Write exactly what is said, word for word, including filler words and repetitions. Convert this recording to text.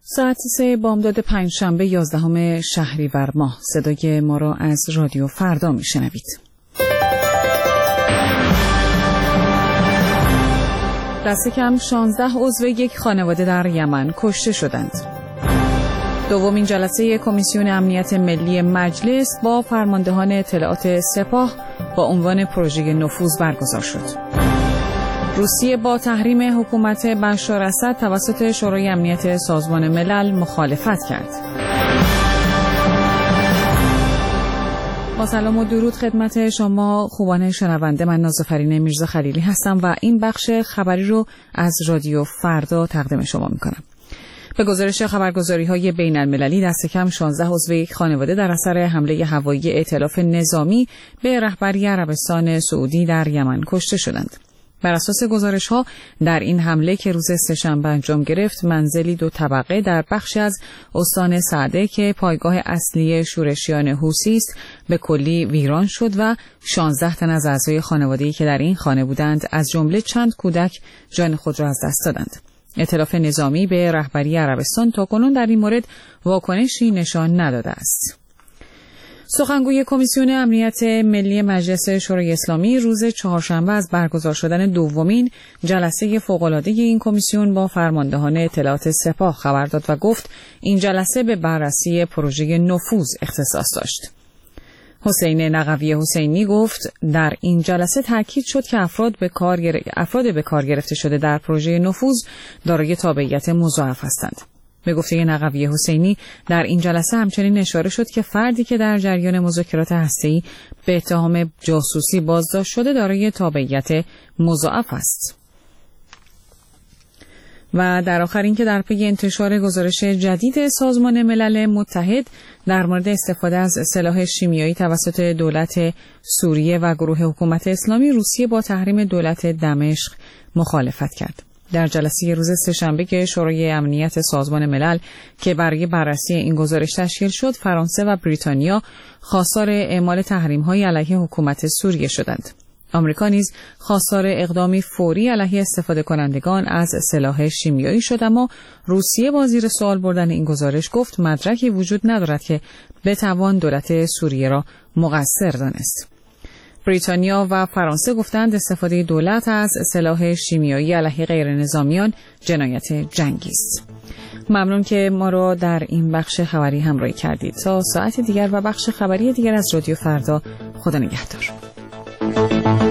ساعت سه بامداد پنجشنبه یازدهم شهریور ماه. صدای ما را از رادیو فردا میشنوید. دست کم شانزده عضو یک خانواده در یمن کشته شدند. دومین جلسه کمیسیون امنیت ملی مجلس با فرماندهان اطلاعات سپاه با عنوان پروژه نفوذ برگزار شد. روسیه با تحریم حکومت بشار اسد توسط شورای امنیت سازمان ملل مخالفت کرد. با سلام و درود خدمت شما خوبان شنونده، من نازافرین میرزا خلیلی هستم و این بخش خبری رو از رادیو فردا تقدیم شما میکنم. به گزارش خبرگزاری‌های بین‌المللی دست کم شانزده عضو یک خانواده در اثر حمله هوایی ائتلاف نظامی به رهبری عربستان سعودی در یمن کشته شدند. بر اساس گزارش‌ها در این حمله که روز سه‌شنبه انجام گرفت، منزلی دو طبقه در بخشی از استان سعده که پایگاه اصلی شورشیان حوثی است به کلی ویران شد و شانزده تن از اعضای خانواده‌ای که در این خانه بودند از جمله چند کودک جان خود را از دست دادند. ائتلاف نظامی به رهبری عربستان تاکنون در این مورد واکنشی نشان نداده است. سخنگوی کمیسیون امنیت ملی مجلس شورای اسلامی روز چهارشنبه از برگزار شدن دومین جلسه فوق‌العاده این کمیسیون با فرماندهان اطلاعات سپاه خبر داد و گفت این جلسه به بررسی پروژه نفوذ اختصاص داشت. حسین نقوی حسینی گفت در این جلسه تاکید شد که افراد به کار گر... افراد به کار گرفته شده در پروژه نفوذ دارای تابعیت مضاعف هستند. به گفته نقوی حسینی در این جلسه همچنین اشاره شد که فردی که در جریان مذاکرات هسته‌ای به اتهام جاسوسی بازداشت شده دارای تابعیت مضاعف است. و در آخر این که در پی انتشار گزارش جدید سازمان ملل متحد در مورد استفاده از سلاح شیمیایی توسط دولت سوریه و گروه حکومت اسلامی، روسیه با تحریم دولت دمشق مخالفت کرد. در جلسه روز سه‌شنبه که شورای امنیت سازمان ملل که برای بررسی این گزارش تشکیل شد، فرانسه و بریتانیا خواستار اعمال تحریم‌های علیه حکومت سوریه شدند. آمریکا نیز خواستار اقدامی فوری علیه استفاده کنندگان از سلاح شیمیایی شد، اما روسیه با زیر سوال بردن این گزارش گفت مدرکی وجود ندارد که بتوان دولت سوریه را مقصر دانست. بریتانیا و فرانسه گفتند استفاده دولت از سلاح شیمیایی علیه غیر نظامیان جنایت جنگی است. ممنون که ما را در این بخش خبری همراهی کردید. تا ساعت دیگر و بخش خبری دیگر از رادیو فردا، خدا نگهدار.